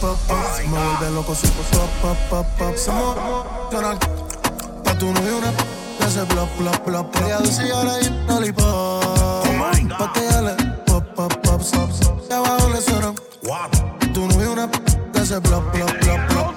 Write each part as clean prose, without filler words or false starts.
Me vuelve loco si somos canal. Pa' tu novio una que hace plop, plop, plop. Ella dice y ahora hay un lollipop. Pa' que ella le pop, pop, pop, stop. Y abajo le suena. Tu novio una que hace plop, plop, plop, plop.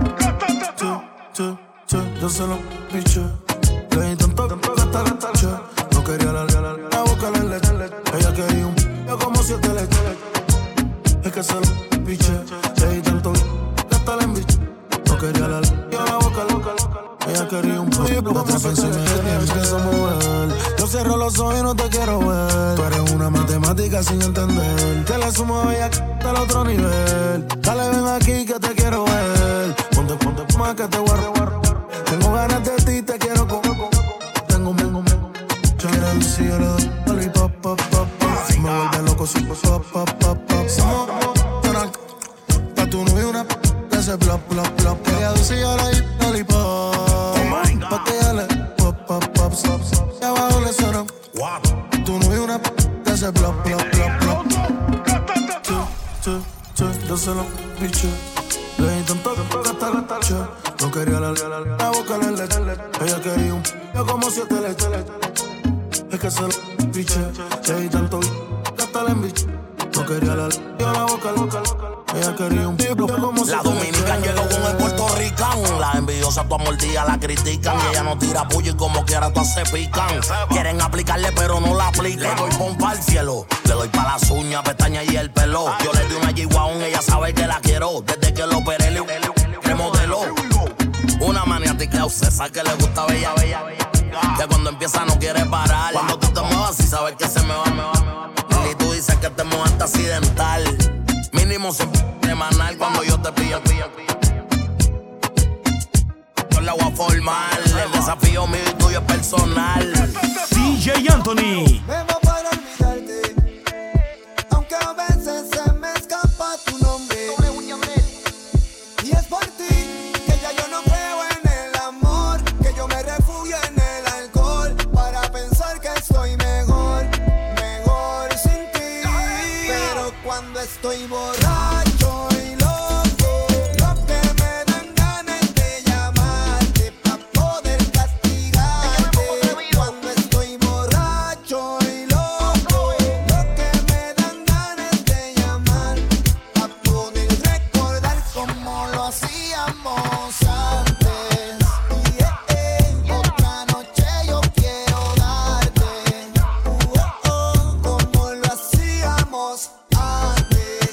Yo se lo piché. Le di tanto gastar, che. No quería la boca le leche. Ella quería un yo como 7 leches. Es que se lo piché. Le di tanto gastar en bicho. No quería la boca loca. Ella quería un pollo. Otra pensé me empiezo a mover. Yo cierro los ojos y no te quiero ver. Tú eres una matemática sin entender. Que le sumo a ella al otro nivel. Dale, ven aquí que te quiero ver. Ponte más que te guarro. Tengo ganas de ti, te quiero con. Tengo quiero decir yo le doy lollipop, pop, pop, pop. Me vuelve loco si pop, pop, pop, pop. Somos canal. Pa' tu novio una que hace plop, plop, plop. Ella dice yo le doy lollipop. Pa' que ella le pop, pop, pop, stop. Y abajo le suena. Tu novio una que hace plop, plop, plop, plop. Yo se lo piché. Le di tanto gastar, che. No quería la boca le leche. Ella quería un yo como 7 leches. Es que se lo piché. Le di tanto gastar en bicho. No quería la boca loca. Ella quería un yo como 7 La dominicana llegó con el puertorricano. Las envidiosas tu mordida la critican. Y ella no tira puño y como quiera todas se pican. Quieren aplicarle pero no la aplican. Le doy pompa al cielo. Le doy pa' las uñas, pestañas y el pelo. Yo le di una G-Wagon, ella sabe que la quiero. Desde que lo operé le remodeló. Una maniática obsesa que le gusta bella. Que cuando empieza no quiere parar. Cuando tú te muevas y sabes que se me va. Y tú dices que te mueves accidental. Mínimo semanal cuando yo te pillo. Yo la voy a formar. El desafío mío y tuyo es personal. DJ Anthony. Bebo para olvidarte, aunque a veces se me escapa tu nombre. Y es por ti que ya yo no creo en el amor, que yo me refugio en el alcohol para pensar que estoy mejor sin ti. Pero cuando estoy borracho y loco, lo que me dan ganas de llamarte pa' poder castigarte. Cuando estoy borracho y loco, lo que me dan ganas de llamar pa' poder recordar cómo lo hacíamos antes. Otra noche yo quiero darte como lo hacíamos antes.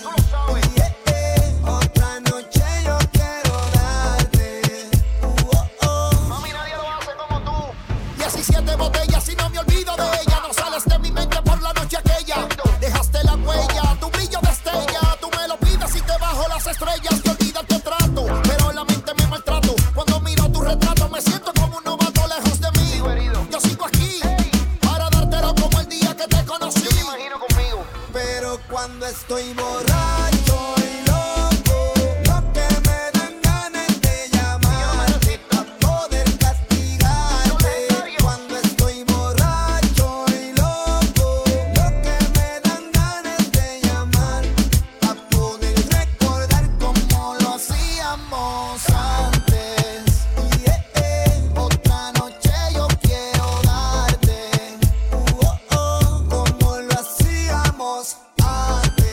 Otra noche yo quiero darte. Mami, nadie lo hace como tú. 17 botellas y no me olvido de ella. No sales de mi mente por la noche aquella. Dejaste la huella, tu brillo destella. Tú me lo pides y te bajo las estrellas. Te olvidas que trato, pero la mente me maltrato. Cuando miro tu retrato me siento como un novato lejos de mí. Yo sigo aquí para dártelo como el día que te conocí. Yo me imagino conmigo. Pero cuando estoy borracho y loco, lo que me dan ganas de llamarte pa' poder castigarte. Cuando estoy borracho y loco, lo que me dan ganas de llamar pa' poder recordar cómo lo hacíamos antes. Otra noche yo quiero darte como lo hacíamos antes.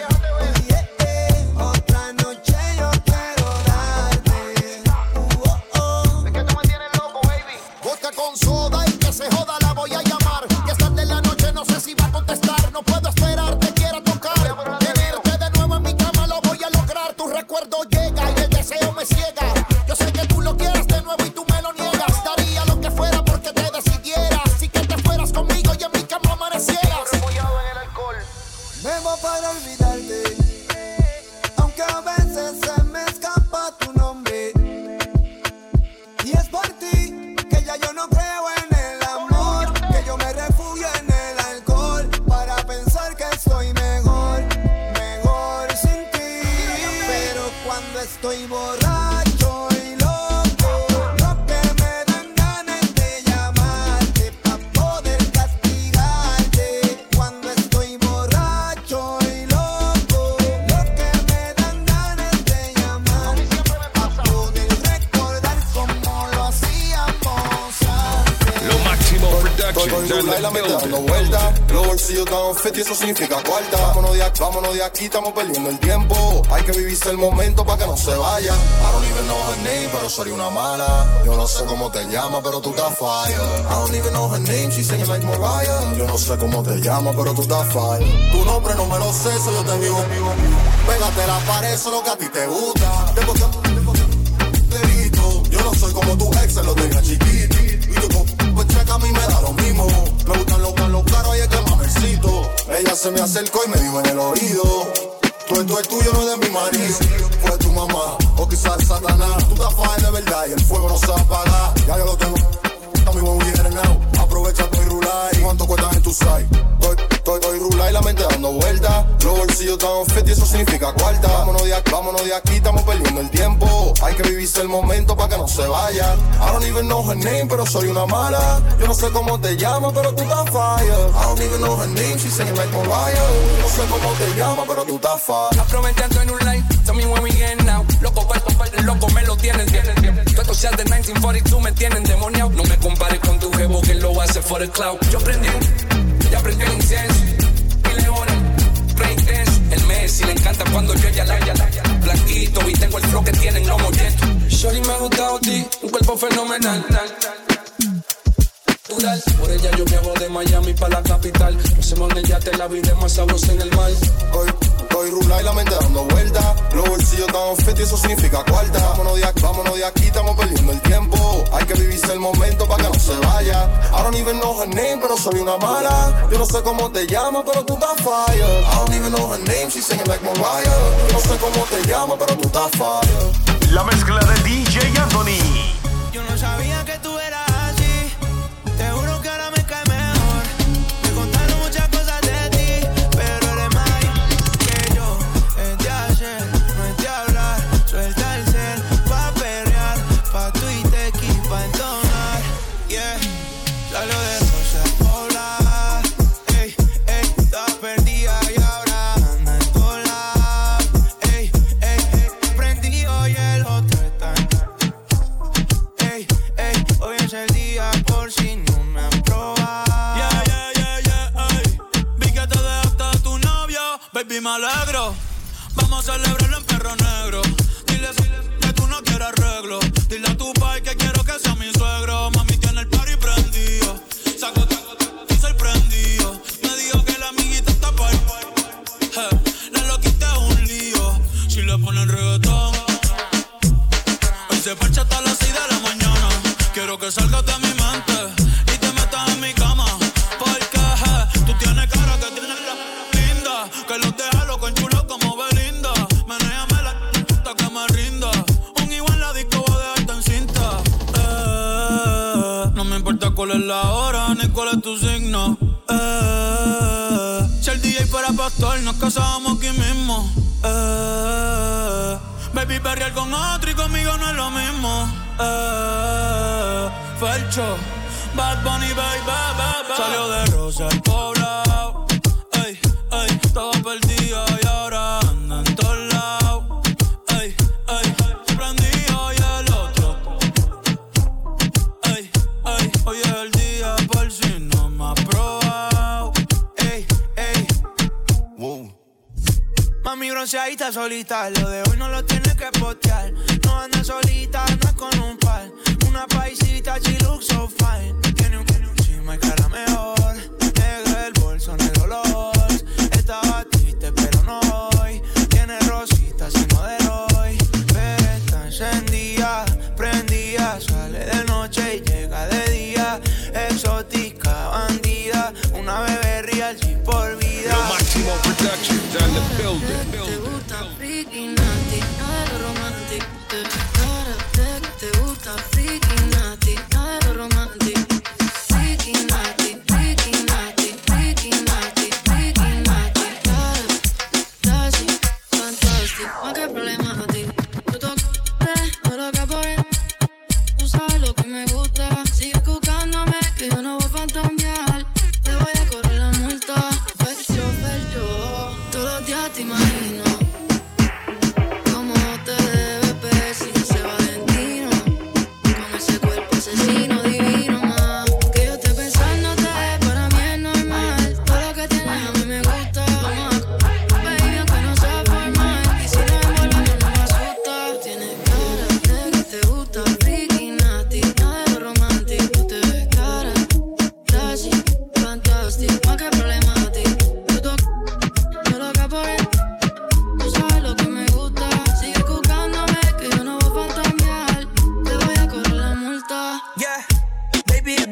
Otra noche yo quiero darte. Es que tú me tienes loco, baby. Vodka con soda y que se joda, la voy a llamar. Y esta tarde en la noche no sé si va a contestar. No puedo esperar, te quiero tocar. Tenerte de nuevo en mi cama lo voy a lograr. Tu recuerdo llega y el deseo me ciega. Yo sé que tú lo quieres de nuevo y tú me lo niegas. Daría lo que fuera porque te decidieras. Y que te fueras conmigo y en mi cama amanecieras. Bebo para olvidarte, aunque a veces se me escapa tu nombre. Y es por ti que ya yo no creo en el amor, que yo me refugio en el alcohol para pensar que estoy mejor sin ti. Pero cuando estoy borracho y loco, lo que me dan ganas de llamarte pa' poder castigarte. Cuando estoy borracho y loco, lo que me dan ganas de rula y la mente dando vueltas. Los bolsillos tan fit y eso significa cuarta. Vámonos de aquí, estamos perdiendo el tiempo. Hay que vivirse el momento para que no se vaya. I don't even know her name, pero soy una mala. Yo no sé cómo te llama, pero tú estás fire. I don't even know her name, she's singing like Mariah. Yo no sé cómo te llama, pero tú estás fire. Tu nombre no me lo sé, eso yo te vivo. Pégate la pared, eso es lo que a ti te gusta. Yo no soy como tu ex, se lo tenía chiquito. Y tú pues checa, a mí me da lo mismo. Me gustan los caros y es que mamercito. Ella se me acercó y me dijo en el oído: Tú es tuyo, no es de mi marido. Fue tu mamá, o quizás Satanás. Tú estás fine de verdad y el fuego no se va a apagar. Ya yo lo tengo, mi buen weekend now. Aprovecha tu rulay. ¿Cuánto cuesta en tu site? Estoy rulay, la mente dando vueltas. Los bolsillos tan fit y eso significa cuarta. Vámonos de aquí, estamos perdiendo el tiempo. Hay que vivirse el momento para que no se vaya. I don't even know her name, pero soy una mala. Yo no sé cómo te llamas, pero tú estás fire. I don't even know her name, she's singing like Mariah. Yo no sé cómo te llamas, pero tú estás fire. Aprovechando en un live, tell me when we get now. Loco, loco, me lo tienen. Tú estos seas de 1942 me tienen demoniado. No me compares con tu jevo que lo hace for the cloud. Yo aprendí el incienso y leones, break dance. El Messi le encanta cuando yo ya la blanquito y tengo el flow que tienen los molletos. Shorty me ha gustado a ti, un cuerpo fenomenal. Por ella yo viajo de Miami para la capital. Nos hacemos en el yate, la vida es más sabrosa en el mar. Estoy rula y la mente dando vueltas. Los bolsillos tan fit y eso significa cuarta. Vámonos de aquí, estamos perdiendo el tiempo. Hay que vivirse el momento para que no se vaya. I don't even know her name, pero soy una mala. Yo no sé cómo te llamas, pero tú estás fire. I don't even know her name, she's singing like Mariah. Yo no sé cómo te llamas, pero tú estás fire. La mezcla de DJ Anthony. Yo no sabía que tú eras así. Te juro que ahora me cae mejor. Me contaron muchas cosas de ti, pero eres más que yo. Es de hacer, no es de hablar. Suelta el cel pa' perrear, pa' Twitter y pa' entonar. Yeah, salió de Rosa Pola. Ey, estaba perdida y ahora anda en todos lados. Ey, prendí hoy el otro está. Ey, hoy es el día por si no me han probado. Vi que te dejaste de tu novio, baby, me alegro. Vamos a celebrarlo en perro negro. Dile que tú no quieres arreglo. Dile a tu pai que quiero que sea mi suegro. Mami tiene el party prendido. Saco y sorprendido. Me dijo que la amiguita está por la loquita es un lío. Si le ponen reggaetón, hoy se parcha hasta las 6 de la mañana. Quiero que salgas de mi mente y te metas en mi cama. Porque tú tienes cara que tienes la linda, que los deja loco en chulo como Belinda. Manéjame la hasta que me rinda. Un igual la disco va a dejarte en cinta. No me importa cuál es la hora ni cuál es tu signo. Si el DJ fuera pastor, nos casábamos aquí mismo. Baby, perrear con otro y conmigo no es lo mismo. Felcho, Bad Bunny, baby. Salió de Rosa el poblado. Estaba perdida y ahora anda en todos lados. Prendí hoy el otro. Hoy es el día por si no me has probado. Wow. Mami bronceadita solita, lo de hoy no lo tienes que postear. No anda solita, anda con un par. Una paisita, she looks so fine. Tiene un chima y cara mejor. Negro el bolso, negro los halls. Estaba triste pero no hoy. Tiene rositas y no de hoy. Pero está encendida, prendida. Sale de noche y llega de día. Exótica, bandida. Una bebé real, G por vida. Lo máximo productions and the building. Te gusta freaky naughty, nada de lo romántico. Te gusta freaky naughty, nada de lo romántico. Freaky naughty, freaky naughty, freaky naughty, freaky naughty. Classy, fantastic, ¿cuál que problema a ti? Tú tocaste, no lo que por él. Tú sabes lo que me gusta. Sigue buscándome, que yo no voy a fantamear. Te voy a correr la multa. Felcho, todos los días te imagino cómo te debe ver si ese Valentino, con ese cuerpo asesino divino, más que yo esté pensándote,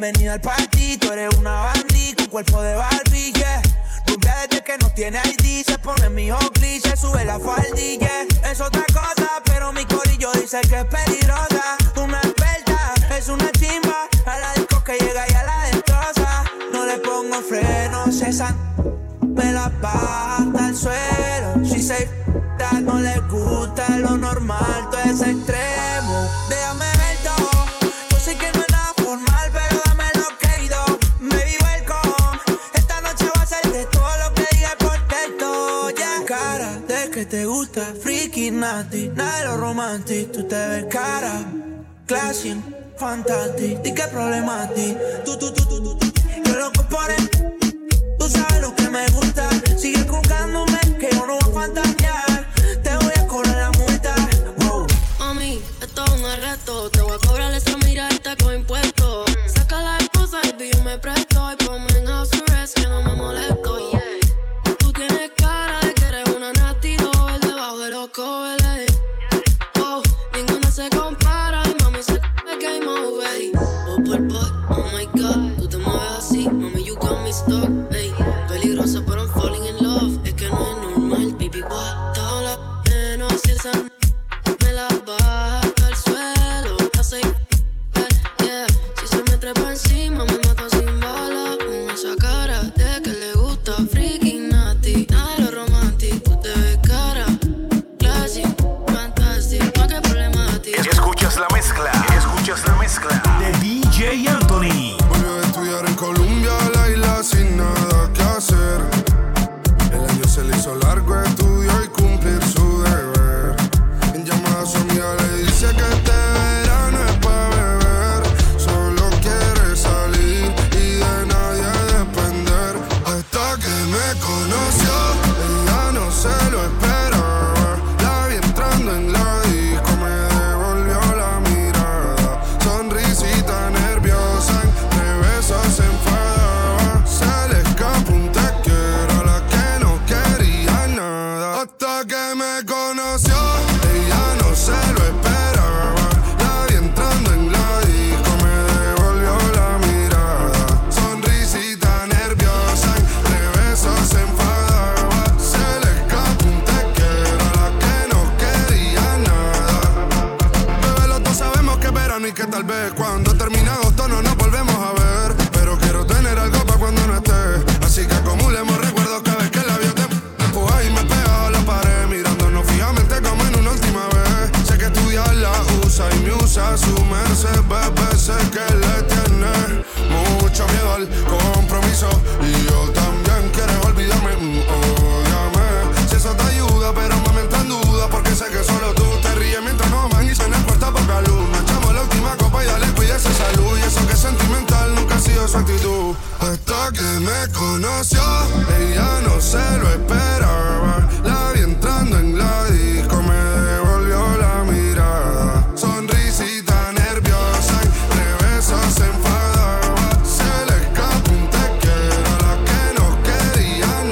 bienvenida al party. Tú eres una bandí con cuerpo de Barbie, yeah. Rubia desde que no tiene ID. Se pone mi Oakley, se sube la faldilla. Es otra cosa, pero mi corillo dice que es peligrosa. Una experta, es una chimba. A la disco que llega y a la destroza. No le pongo freno, cesan. Me la baja hasta el suelo. Si se no le gusta lo normal, todo es extremo. Déjame ver todo. Yo sé que no es nada formal, pero dame lo querido. Baby, welcome. Esta noche va a ser de todo lo que diga por texto, yeah. Cara de que te gusta, freaky, nasty. Nada de lo romantic, tú te ves cara. Classy, fantastic. ¿Y qué problema a ti? Tú. Yo loco por él. Tú sabes lo que me gusta. Sigue jugándome, que yo no voy a fantasear. Te voy a cobrar la multa. Wow. Mami, esto es un arresto. Te voy a cobrar esa mirada con impuestos. Saca la esposa y yo me presto. Y ponme en house arrest que no me molesto. Yeah. Tú tienes cara de que eres una nasty doll debajo de los cobeles. Oh, ninguna se compara. Y mami se game over. Oh, por oh my god. Tú te mueves así, mami, you got me stuck. Ey, peligrosa, pero I'm falling in love. Es que no es normal, baby, what? Todas las menos si esa me la baja hasta el suelo. Hace yeah. Si se me trepa encima, me mata sin bala. Con esa cara de que le gusta freaking nasty. Nada de lo romantic, tú te ves cara. Classy, fantastic, no hay problema a ti. Escuchas la mezcla de DJ Anthony. Volvió a estudiar en Colombia, la isla sin nada que hacer. El año se le hizo largo, estudió y cumplir su deber. En llamada a su amiga le dice que este verano es pa' beber. Solo quiere salir y de nadie depender. Hasta que me conoció, ella no se lo esperaba. La vi entrando en la disco, me devolvió la mirada. Sonrisita nerviosa, entre besos se enfadaba. Se le escapó un te quiero a la que no quería nada. Hasta que me conoció, ella no se lo esperaba. La vi entrando en la disco, me devolvió la mirada. Sonrisita nerviosa, entre besos se enfadaba. Se le escapó un te quiero a la que no quería nada. Bebé, los dos sabemos que es verano y que tal vez cuando termine agosto no nos volvemos a ver. Pero quiero tener algo pa' cuando no esté. Así que acumulemos recuerdos cada vez que el labio te empuja y me pega a la pared. Mirándonos fijamente como en una última vez. Sé que estudiar la usa y me usa su merced. Bebé, sé que le tiene mucho miedo al compromiso. Y yo también, quieres olvidarme, ódiame. Si eso te ayuda, pero mami entra en duda. Porque sé que solo tú te ríes mientras no van y se en el cuarto poca luz. Nos echamos la última copa y dale, cuídese salud. Y eso que es sentimental nunca ha sido su actitud. Hasta que me conoció, ella no se lo esperaba. La vi entrando en la disco, me devolvió la mirada. Sonrisita nerviosa, entre besos se enfadaba. Se le escapó un te quiero a la que no quería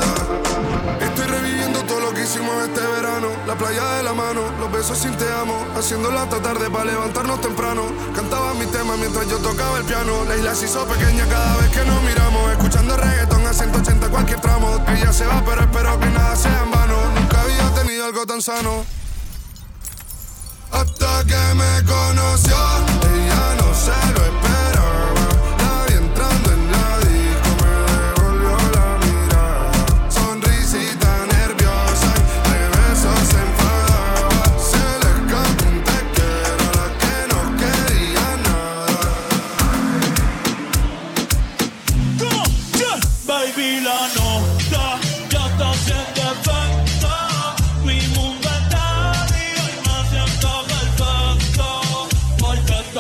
nada. Estoy reviviendo todo lo que hicimos este verano. La playa de la mano, los besos sin te amo. Haciéndolo hasta tarde para levantarnos temprano. Cantaba mi tema mientras yo tocaba el piano. La isla se hizo pequeña cada vez que nos miramos. Escuchando reggaetón a 180 cualquier tramo. Ella se va pero espero que nada sea en vano. Nunca había tenido algo tan sano. Hasta que me conoció, ella no se lo esperaba. La vi entrando en la disco, me devolvió la mirada. Sonrisita nerviosa, entre besos se enfadaba. Se le escapó un te quiero a la que no quería nada. Baby, la nota ya está haciendo efecto. Mi mundo está y hoy me siento perfecto. Porque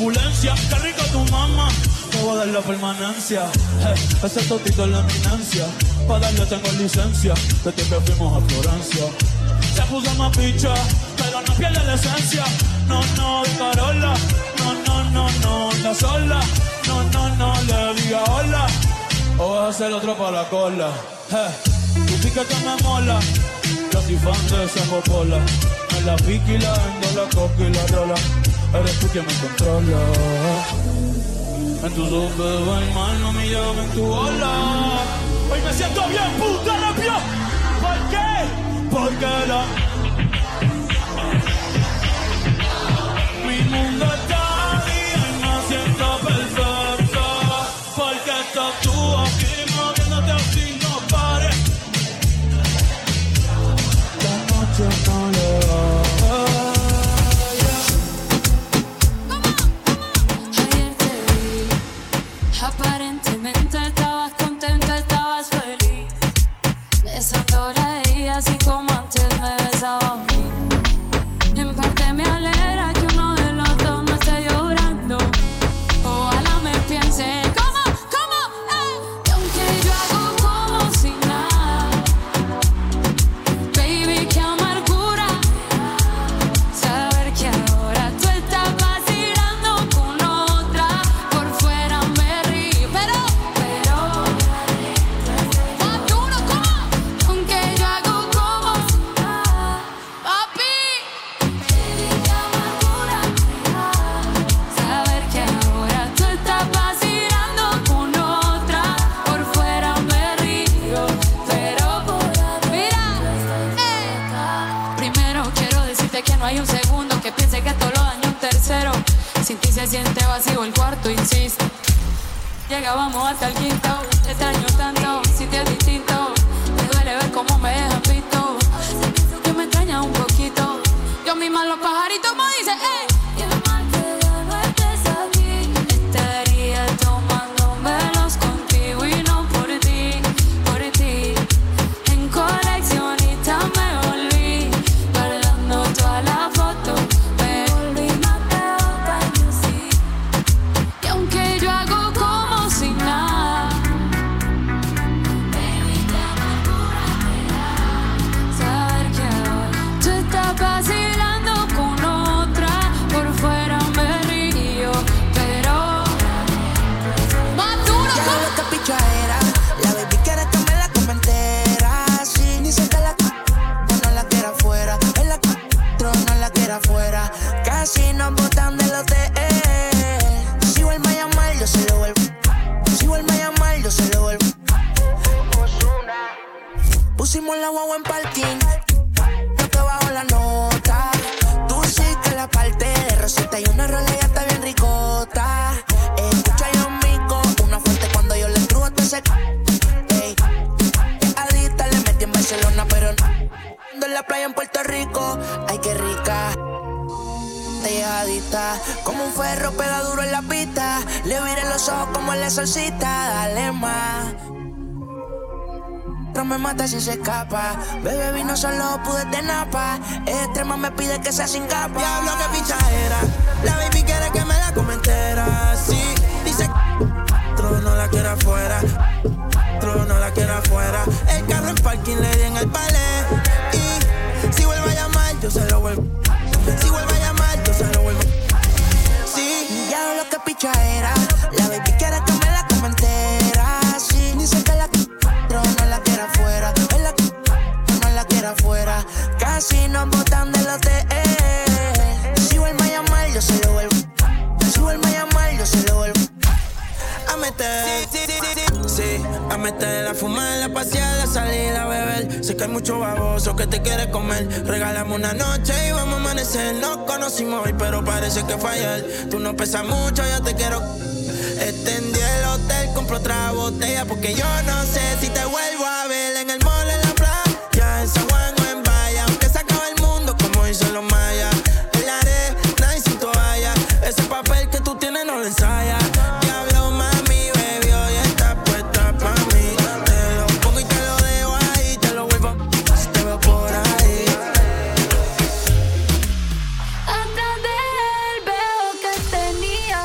opulencia. Qué rico tu mamá, te voy a dar la permanencia. Ese totito es la eminencia. Pa' darle tengo licencia, desde que fuimos a Florencia. Se puso más picha, pero no pierde la esencia. No, de Carola. No, anda sola. No, le diga hola. O vas a hacer otro para la cola. Tu piquete me mola. Yo soy fan de esa popola. Me la pique y la vendo, la coca y la rola. Eres tú quien me controla. En tus ojos veo el mal, no me llamen en tu ola. Hoy me siento bien, puta rápido. ¿Por qué? Porque mi mundo está bien, me siento perfecto. Porque estás tú aquí moviéndote así, no pares. La noche no le va. Ayer te vi, aparentemente estabas contenta, estabas feliz. Besando la ella así como antes me besaba a mí. En parte me alegra que uno de los dos no esté llorando. Ojalá me piense ¿cómo? Y aunque yo hago como si nada, baby, qué amargura saber que ahora tú estás vacilando con otra. Por fuera me río, pero más duro, ¿cómo? Aunque yo hago como si nada, papi, baby, qué amargura saber que ahora tú estás vacilando con otra. Por fuera me río, pero mira, primero quiero decirte que no hay un segundo que piense que esto lo daña un tercero. Sin ti se siente vacío el cuarto, insisto. Llegábamos hasta el quinto, te extraño tanto, si te es distinto. Me duele ver cómo me dejan visto. Que me extraña un poquito. Yo misma los pajaritos me dicen, qué mal que ya no estés aquí. Estaría tomándomelos contigo y no por ti, por ti. En coleccionista me volví, guardando todas las fotos. Me volví más de otra sí. Y aunque yo hago como si nada, baby, qué amargura me da saber que ahora tú estás vacilando con otra. Por fuera me río, pero más duro. Ya lo que picha era, la baby quiere que me la coma entera. Sí, dice que la no la quiera afuera. En la no la quiera afuera. Casi nos botan del hotel. Si vuelve a llamar, yo se lo vuelvo. Si vuelve a llamar, yo se lo vuelvo. Pusimos la guagua en parking. No te bajo la nota. Tú sí que la parte de receta y una rola ya está bien ricota. Escucha yo mico, una fuerte cuando yo le entrujo te seca. Ey, adicta le metí en Barcelona, pero no. En la playa en Puerto Rico, ay qué rica. Te llegadita, como un ferro pega duro en la pista. Le viré los ojos como en la solcita, dale más. No me mata si se escapa. Bebé vino solo, pude de napa. Extrema me pide que sea sin capa. Diablo que pichadera. La baby quiere que me la coma entera. Sí, dice no la quiere afuera. No la quiere afuera. El carro en parking le di en el palé. Y si vuelve a llamar, yo se lo vuelvo. Si vuelve a llamar, yo se lo vuelvo. Sí, diablo que pichadera. La baby quiere que me la coma entera. Sí, dice que la no la quiere afuera, no la quiere afuera. Casi nos botan del hotel. Si vuelve a llamar, yo se lo vuelvo. Si vuelve a llamar, yo se lo vuelvo. A meter, sí, a meter, a fumar, a pasear, a salir, a beber. Sé que hay mucho baboso que te quiere comer. Regálame una noche y vamos a amanecer. Nos conocimos hoy, pero parece que fue ayer. Tú no pesas mucho, yo te quiero. Extendí el hotel, compro otra botella. Porque yo no sé si te vuelvo a ver en el mall, en la playa, en San Juan o en Bahía. Aunque se acabe el mundo como dicen los mayas. En la arena y sin toalla. Ese papel que tú tienes no lo ensayas. Diablo, mami, bebió y está puesta pa' mí. Te lo pongo y te lo dejo ahí. Te lo vuelvo si te veo por ahí. Atrás de él veo que tenía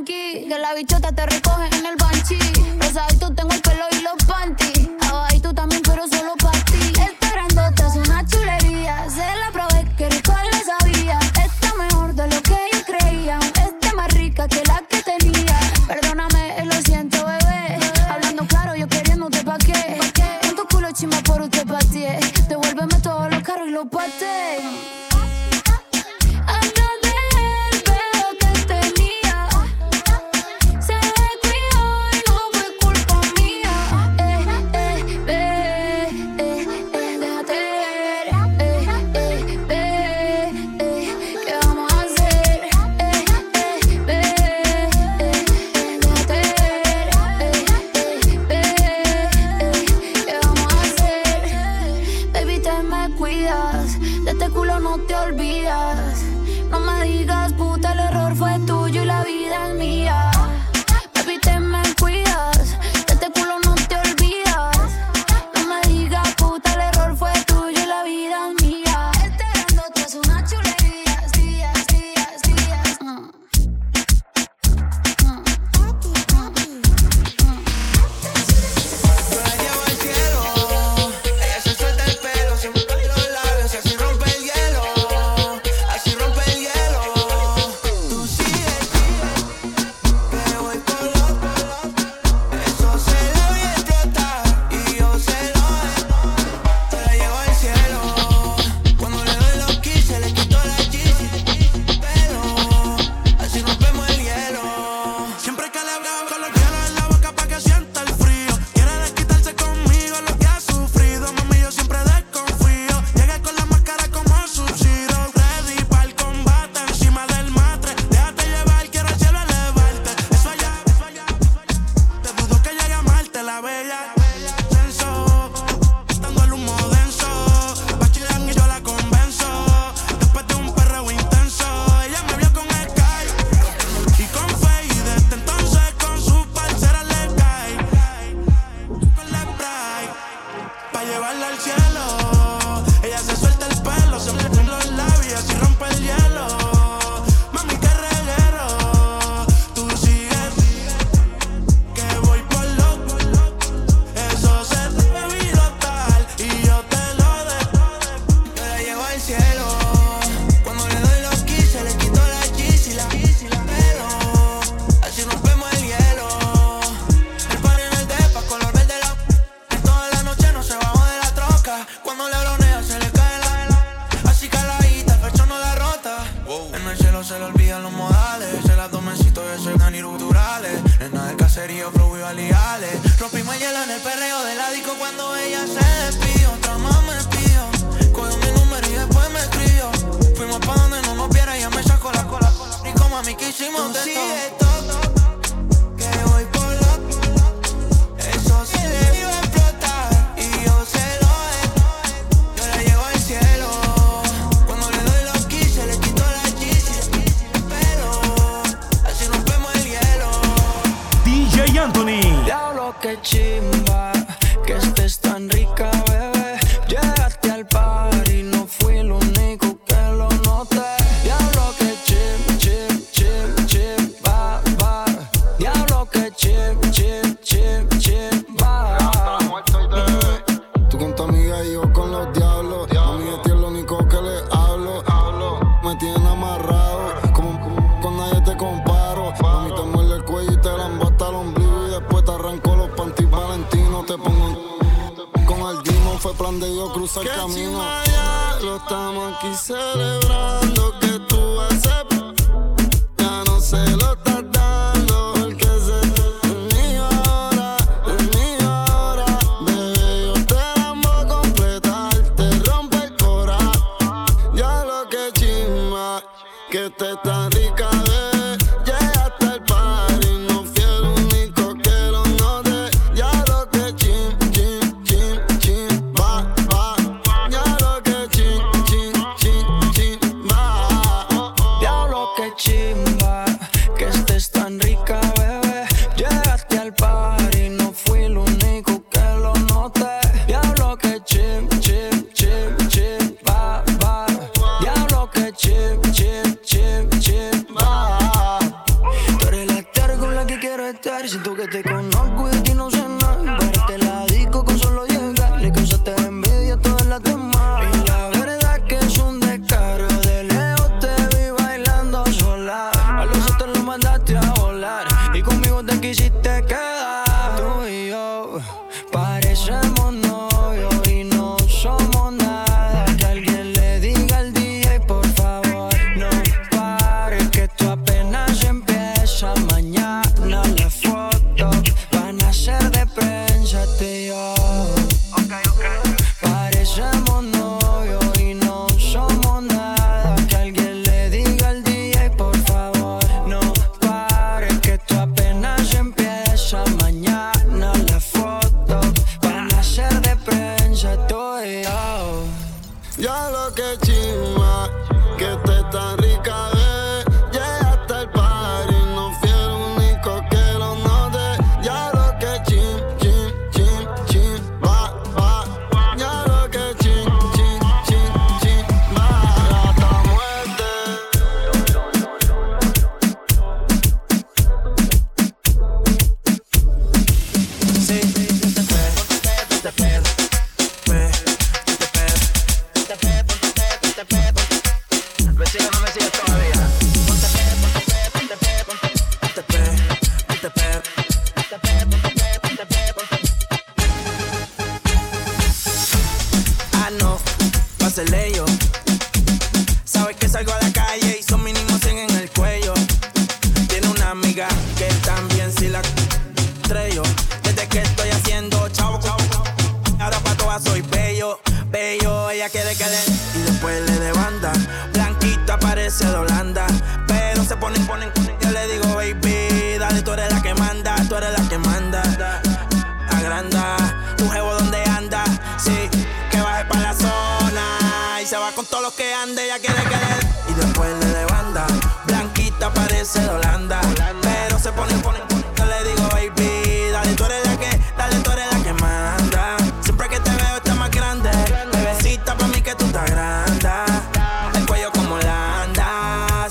yankee. Que la bichota te recoge en el banshee. Rosadito tengo el pelo y los panties. Abajito también, pero solo para ti. Esta grandota es una chulería. Se la probé, que rico le sabía. Está mejor de lo que yo creía. Está más rica que la que tenía. Perdóname, lo siento, bebé. Hablando claro, yo queriéndote pa' qué. Con tu culo chimba por usted pateé. Devuélveme todos los carros y los pateé. Cruza el camino. Lo estamos aquí celebrando que tú aceptas. Ya no se lo estás dando. Porque es mi hora, bebé. Yo te la amo completar. Te rompe el cora. Ya lo que chimba, que te tan rica, bebé. Llegaste al party, no fui el único que lo noté. Ya lo que chimba, que estés tan rica, bebé. Llegaste al party, no fui el único que lo noté. Diablo que chimba, diablo que chimba. Tú eres la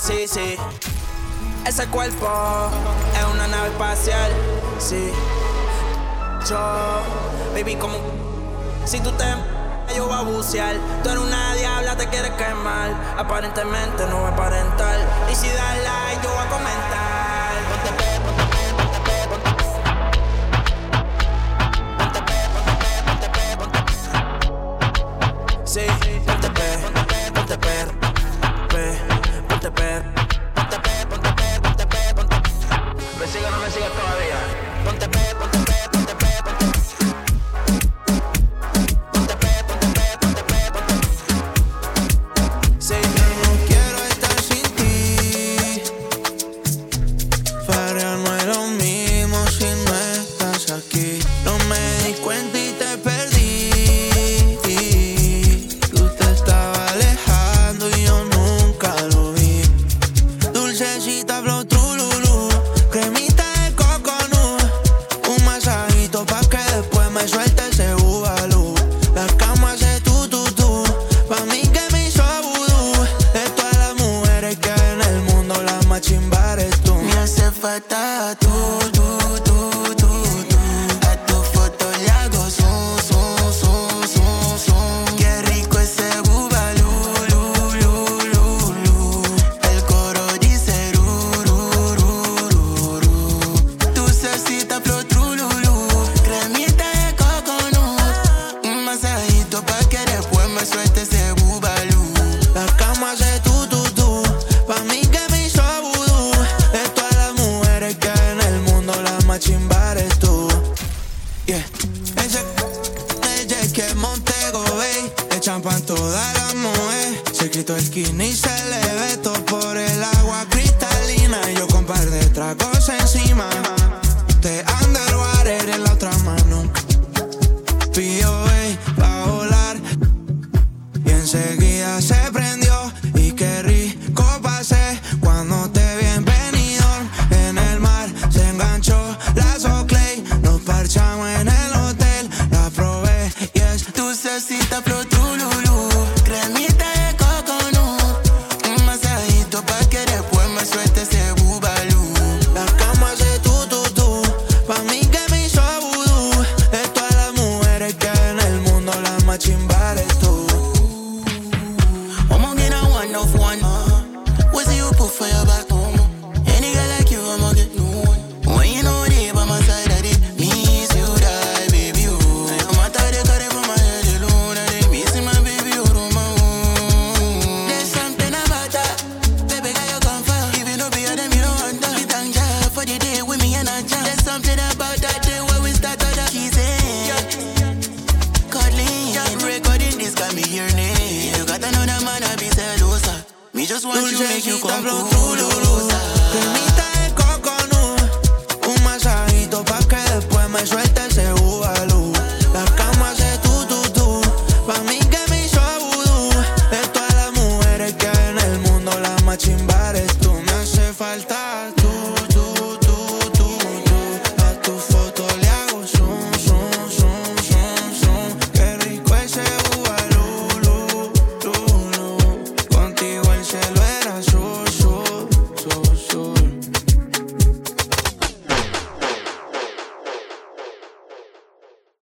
sí, sí. Ese cuerpo es una nave espacial, sí. Yo, baby, como si tú te yo voy a bucear. Tú eres una diabla, te quieres quemar. Aparentemente no voy a aparentar. Y si das like, yo voy a comentar. Ponte pe, ponte pe, ponte pe, ponte pe. Ponte pe, ponte pe, ponte pe, ponte pe. Sí, ponte pe, ponte pe, ponte pe. Ponte pe, ponte pe, ponte pe, ponte pe, ponte pe. ¿Me sigue o no me sigue todavía? Ponte pe, ponte pe, ponte pe, ponte pe. Just want to make you come cool.